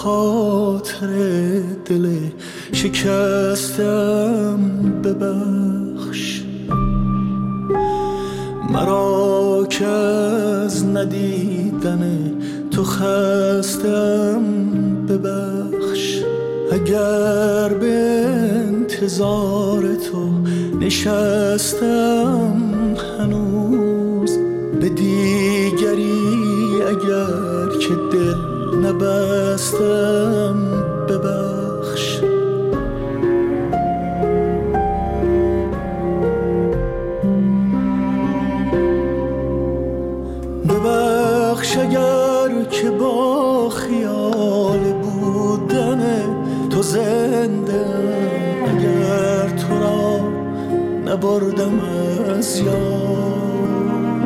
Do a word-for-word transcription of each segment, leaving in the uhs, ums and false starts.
خاطر دل شکستم ببخش، مرا که از ندیدن تو خستم ببخش. اگر به انتظار تو نشستم هنوز، به دیگری اگر که دل نبستم ببخش. ببخش اگر که با خیال بودن تو زنده، اگر تو را نبردم از یاد.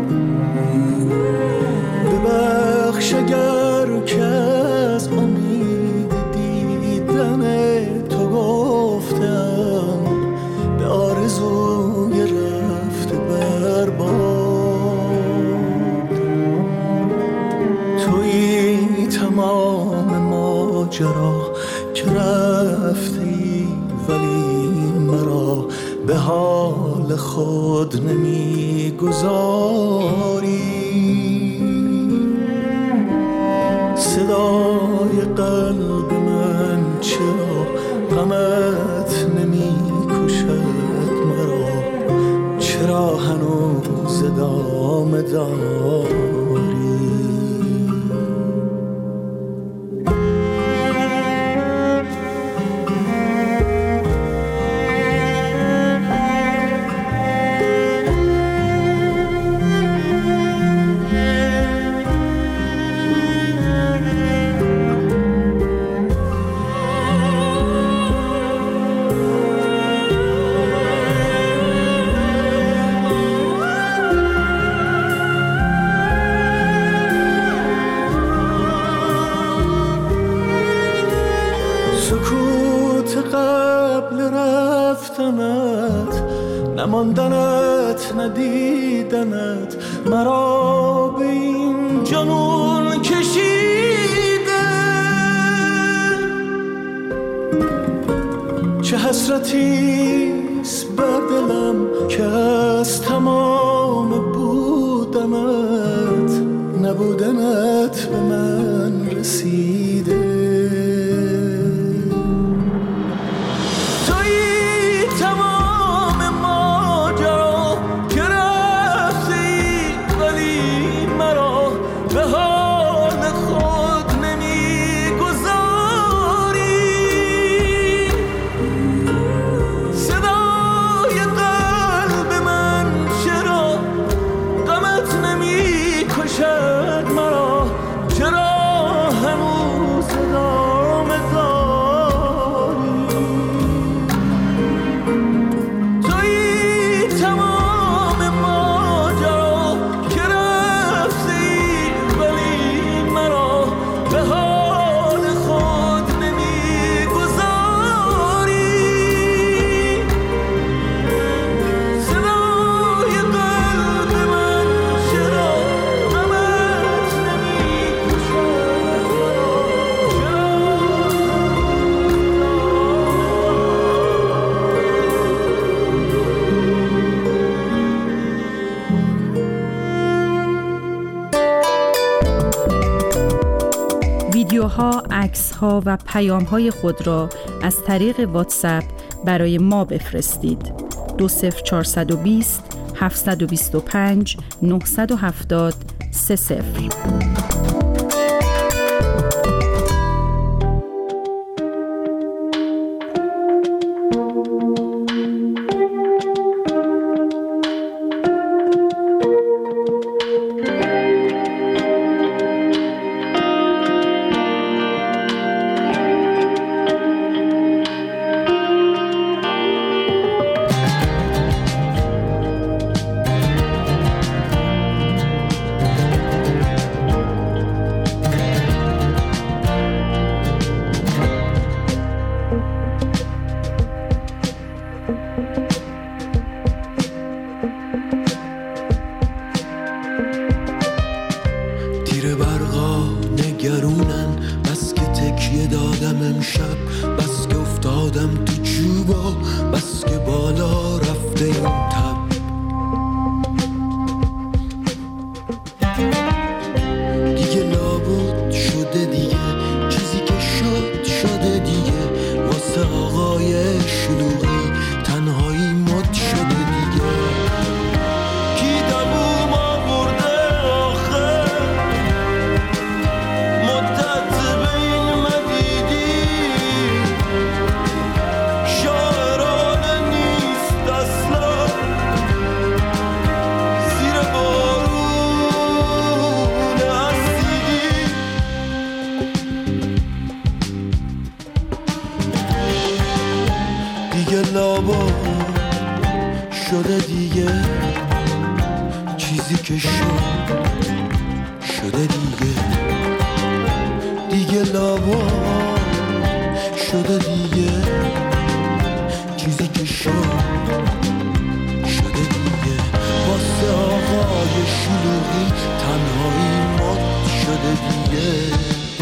ببخش اگر که از امید دیدن تو گفتم به آرزوی رفته برباد. تویی تمام ماجرا که رفتی، ولی مرا به حال خود نمیگذاری. صدای قلب من چرا غمت نمی کشد مرا؟ چرا هنوز ادامه داری؟ نماندنت ندیدنت مرا به این جنون کشیده. چه حسرتیست بر دلم که از تمام بودنت نبودنت به من رسیده. ویدیوها، عکس‌ها و پیام‌های خود را از طریق واتساپ برای ما بفرستید. دو صفر چهارصد و بیست هفتصد و بیست و پنج نهصد و هفتاد سه صفر. این تب. دیگه لابد شده دیگه، چیزی که شد شده دیگه. واسه آقای شلوغی تنهایی مد شده دیگه. کی دووم آورده آخه مدت بین مدیدی. شاعرانه نیست اصلا زیر بارون اسیدی. دیگه لابا شده دیگه، چیزی که شد شده دیگه. دیگه لابا شده دیگه، چیزی که شد شده دیگه. واسه آقای شلوغی تنهایی مد شده دیگه.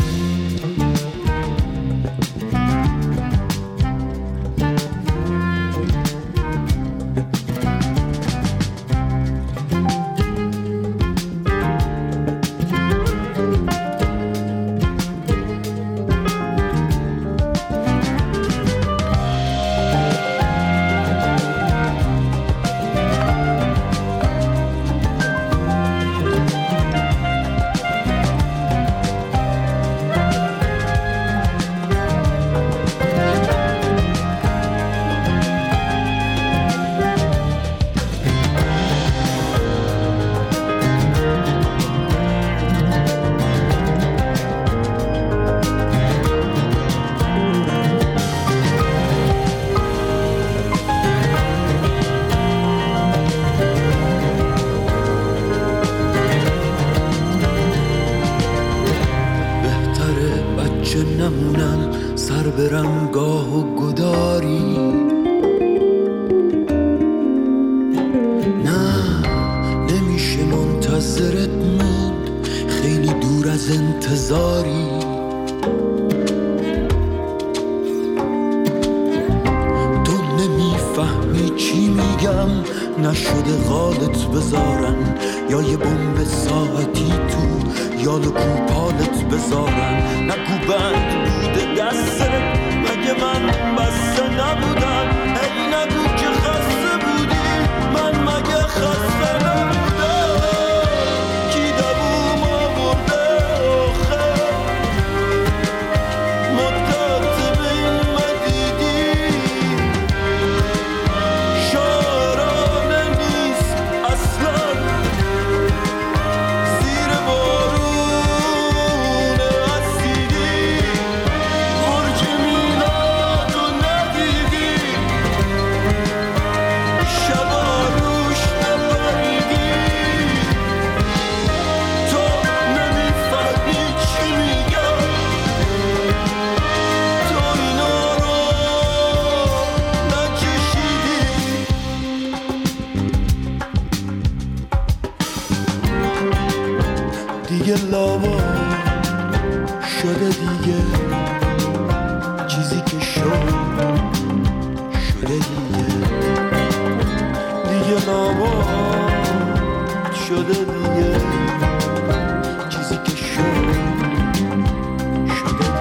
برم گاه و گداری. نه نمیشه منتظرت موند، خیلی دور از انتظاری. تو نمیفهمی چی میگم، نشده غالت بذارن یا یه بمب ساعتی تو یال و کوپالت بذارن. نگو بند بوده دستت، مگه من بسته نبودم؟ ای نگو که خسته بودی، من مگه خسته نبودم؟ کی دووم آورده آخه مدت بین مدیدی. شاعرانه نیست اصلا زیر بارون اسیدی. برج میلادو ندیدی، شبا روش نبریدی. تو نمیفهمی چی میگم، تو اینا رو نکشیدی. دیگه لابا شده دیگه، چیزی که شد شده دیگه. دیگه لابا شده دیگه، چیزی که شد شده دیگه.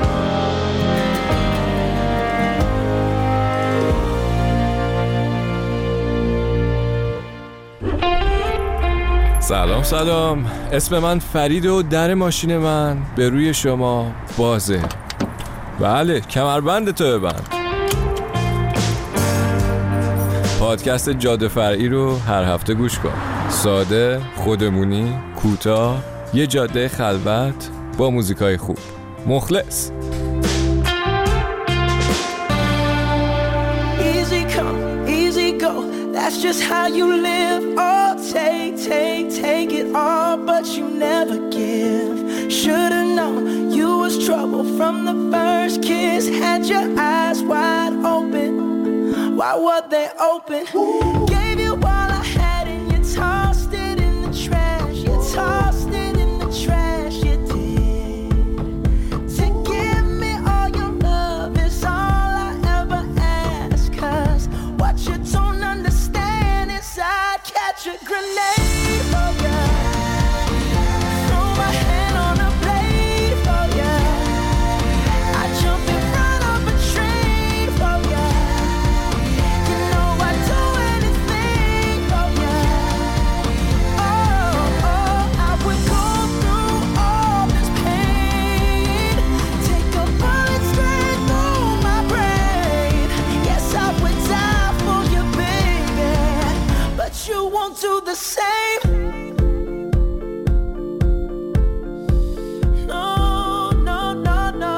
سلام سلام، اسم من فرید و در ماشین من به روی شما بازه. بله، کمربند تو ببند. پادکست جاده فرعی رو هر هفته گوش کن. ساده، خودمونی، کوتاه، یه جاده خلوت با موزیکای خوب. مخلص. Easy come, easy go, that's just how you live. Oh, take, take, take it all, but you never give. Should've known you was trouble from the first kiss. Had your eyes wide open, why were they open? Gave you all I had and you tossed it in the trash. You tossed it in the trash, you did. To give me all your love is all I ever ask, 'cause what you don't understand won't do the same. No, no, no, no.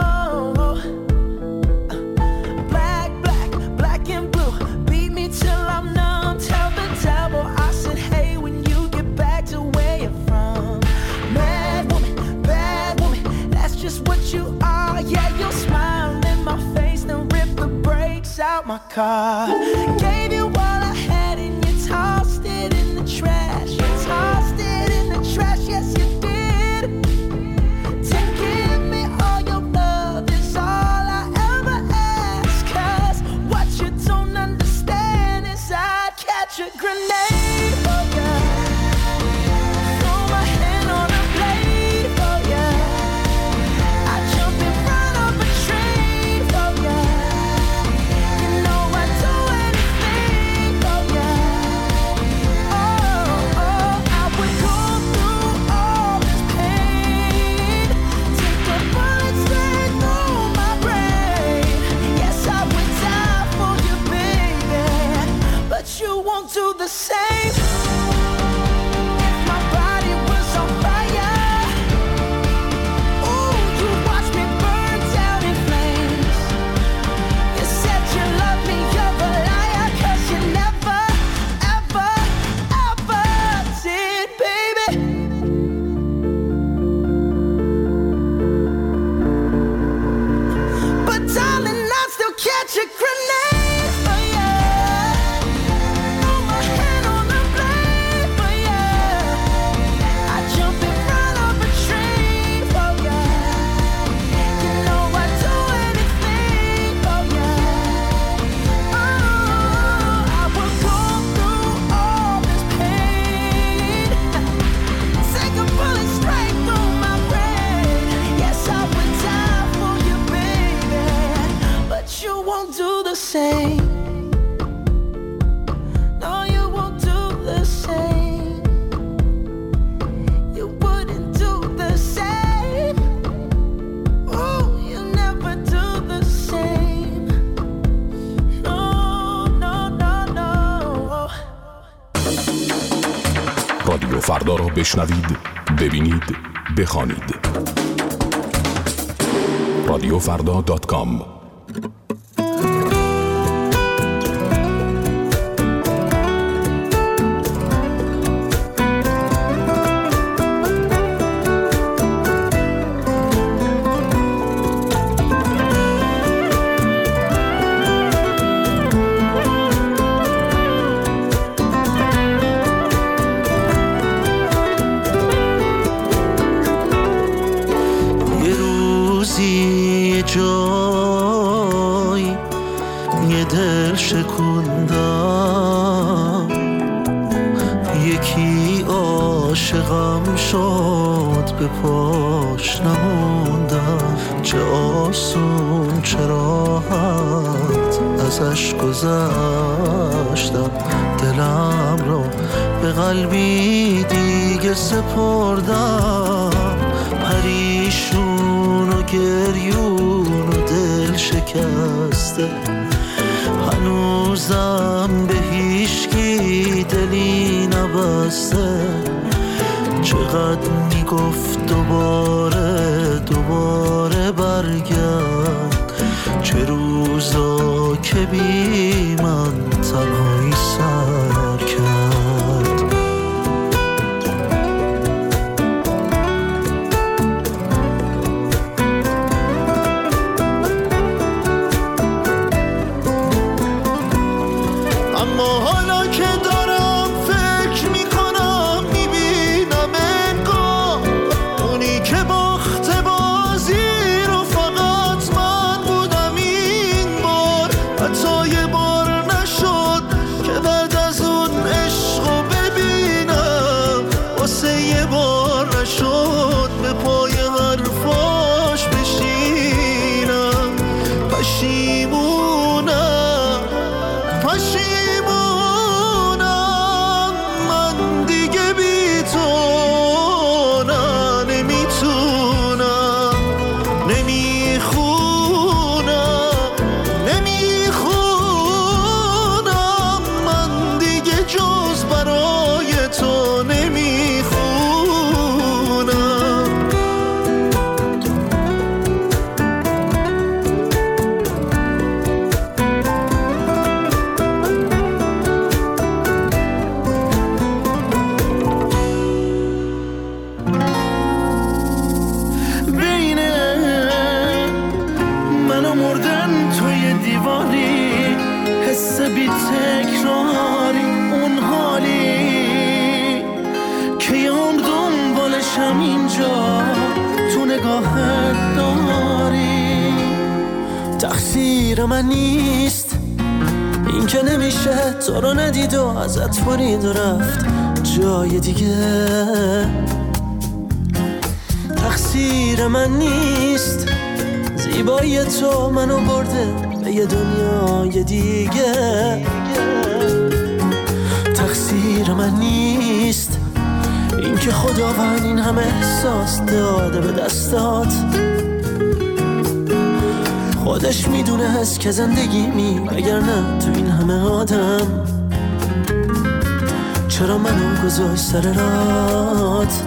Black, black, black and blue. Beat me till I'm numb. Tell the devil I said, hey, when you get back to where you're from. Mad woman, bad woman, that's just what you are. Yeah, you'll smile in my face, then rip the brakes out my car. Gave you all I had and you tossed it in the trash. You tossed it in the trash, yes you did. To give me all your love is all I ever ask. Cause what you don't understand is I'd catch a grenade for ya. Throw my hand on a blade for ya. I'd jump in front of a train for ya. You know I'd do anything for ya. Oh, oh, I would go through all this pain. Take a bullet straight through my brain. Yes, I would die for you, baby. But you won't do the same. If my body was on fire, ooh, you watch me burn down in flames. You said you love me, you're a liar, cause you never, ever, ever did, baby. But darling, I'd still catch a grenade for ya. Throw my hand on the blade for ya. I'd jump in front of a train for ya. You know I'd do anything for ya. Oh, I would go through all this pain. Take a bullet straight through my brain. Yes, I would die for you, baby. But you won't do the same. No, you won't do the same. You wouldn't do the same. Oh, you never do the same. No, no, no, no. رادیو فردا را بشنوید، ببینید، بخوانید. رادیو فردا دات کام. یه روزی یه جای یه دل شکوندم، یکی عاشقم شد به پاش نموندم. چه آسون چه راحت ازش گذشتم، دلم رو به قلبی دیگه سپردم. پریشون و گریون و دل شکسته، هنوزم به هیچکی دلی نبسته. چقدر میگفت دوباره دوباره برگرد، چه روزا که بی من تنهایی سر کرد. اما حالا که دارم فکر میکنم میبینم انگار اونی که باخت بازی رو فقط من بودم این بار. حتی یه بار نشد که بعد از اون عشقو ببینم، واسه یه بار نشد به پای حرفاش بشینم. پشیمونم پشیمونم بالشم اینجا تو نگاهت داری. تقصیر من نیست این که نمیشه تو رو ندید و ازت برید و رفت جای دیگه. تقصیر من نیست زیبایی تو منو برده به یه دنیای دیگه. تقصیر من نیست این که خداوند این همه احساس داده به دستات. خودش میدونه هست که زندگی می اگر نه تو این همه آدم چرا منو گذاشت سر رات.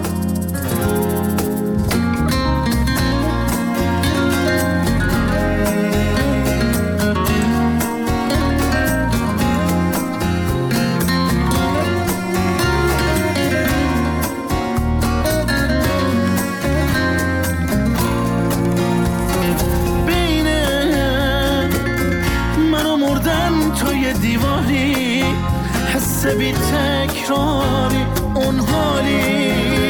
بی تکراری اون حالی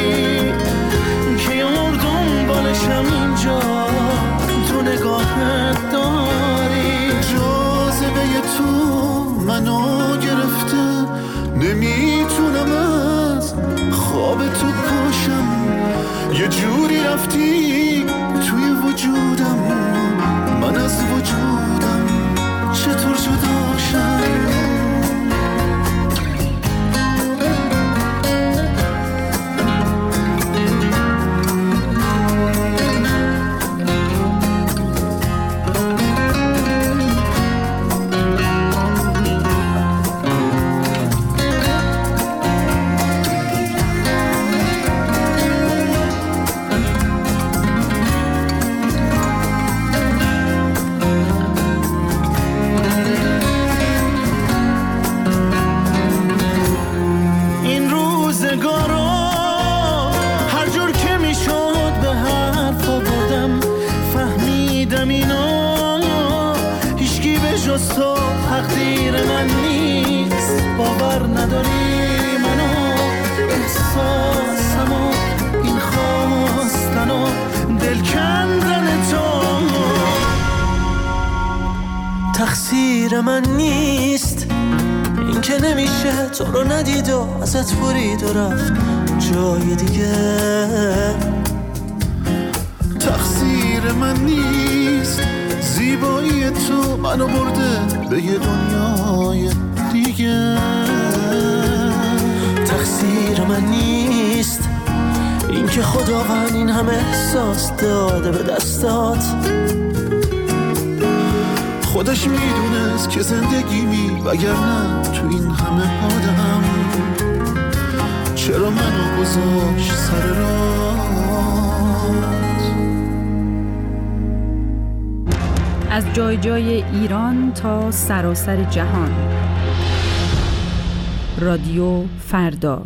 که یه مردم بالشم اینجا تو نگاهت داری. جاذبه تو منو گرفته نمیتونم از خواب تو پاشم. یه جوری رفتی توی وجودم من از وجودم چطور جداشم. تو تقدیر من نیست باور نداری منو احساسمو این خواستن و دل کندن تو. تقصیر من نیست این که نمیشه تو رو ندید و ازت برید و رفت جای دیگه. تقصیر من نیست زیبایی تو منو برده به یه دنیای دیگه. تقصیر من نیست این که خداوند این همه احساس داده به دستات. خودش میدونست که زندگی می وگرنه تو این همه آدم چرا منو گذاشت سر راه. از جای جای ایران تا سراسر جهان. رادیو فردا.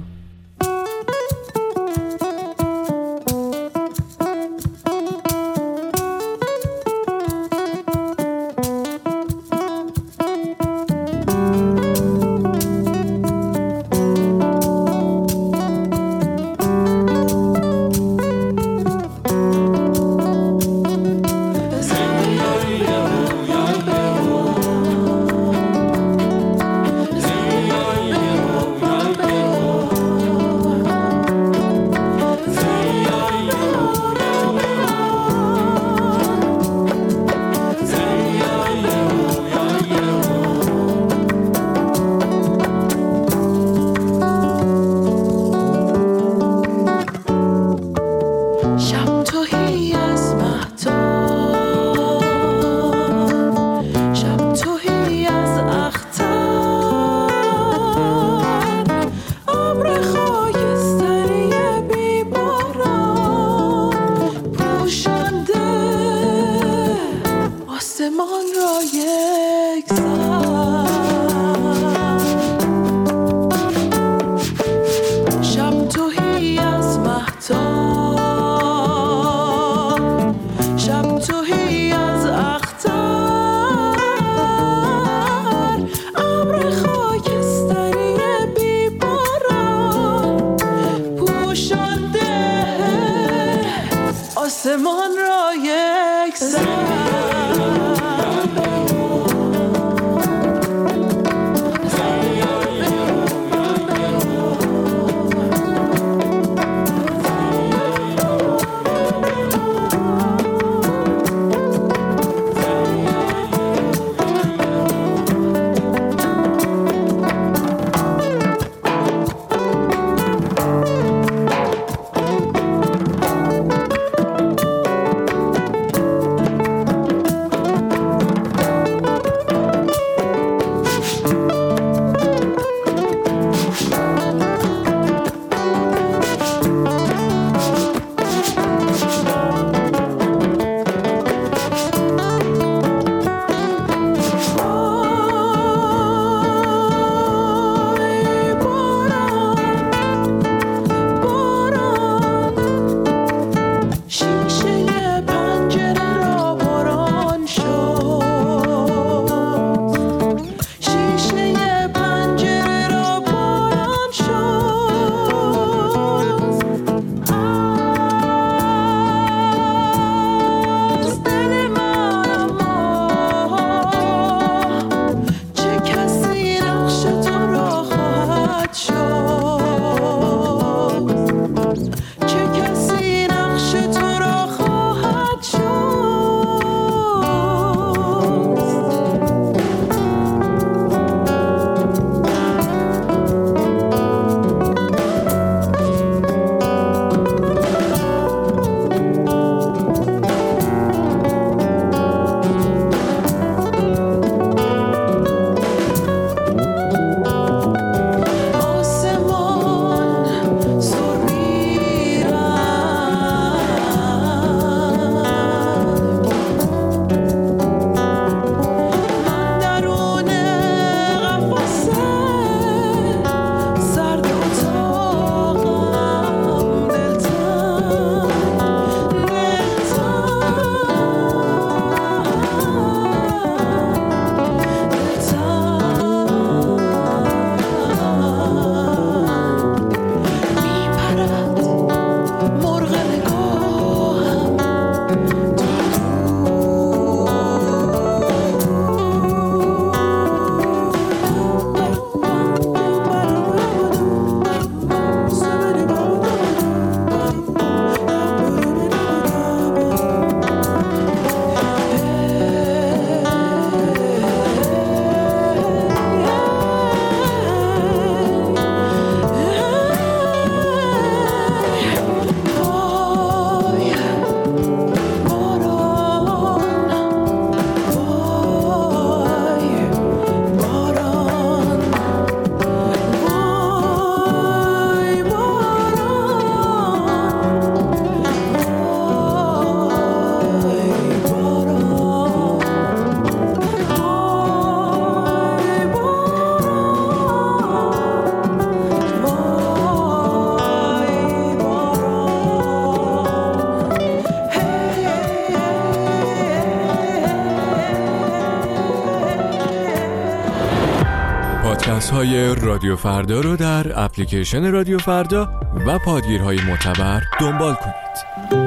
پادکست های رادیو فردا رو در اپلیکیشن رادیو فردا و پادگیرهای معتبر دنبال کنید.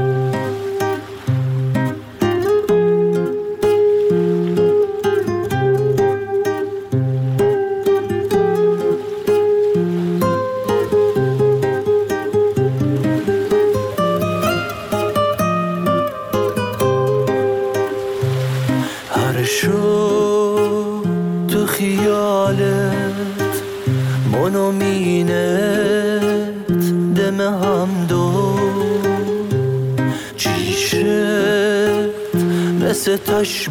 شو تو خیالت منو مینت دم هم دو چیشت مثل تش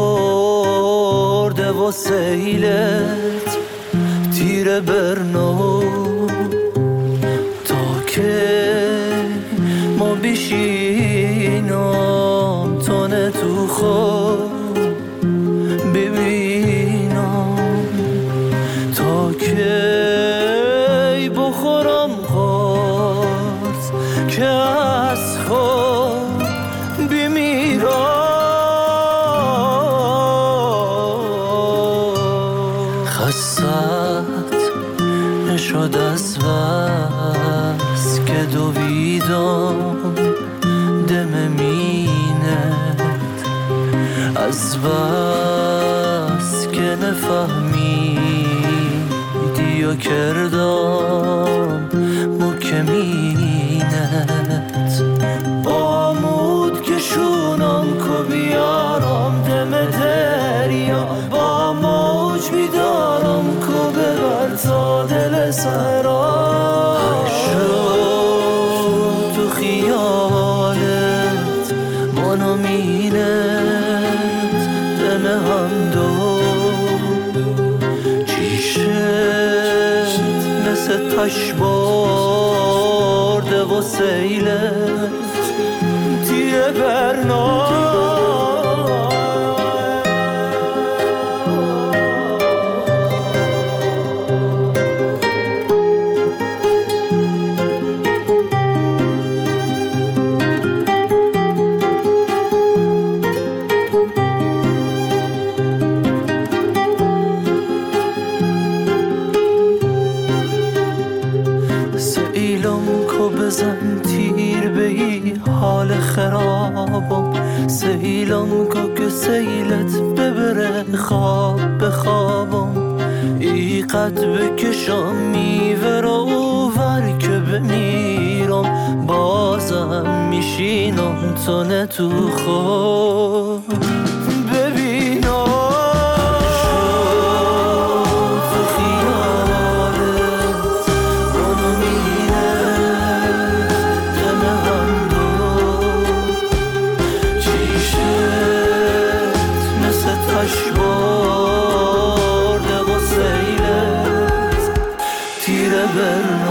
برده و سیلت تیر برنو تا که ما بشینم تانه تو خود ببینم تا کی بخورم خورد که از خود بمیرم خستت نشد از بس که دویدم دم مینت از بس که نفهمیدی و کردم مکمینت بامود که شونم که بیارم دم دریا با موج بیدارم که ببر تا دل سرا شد تو خیالت منو مینت دم هم دو چیشت مثل تش برده و سیلت تیه برنام بزن تیر بهی حال خرابم سیلم که سیلت ببره خواب بخوابم ای قد بکشم میوه رو ور که بمیرم بازم میشینم تو نه تو خود ببینم برنامه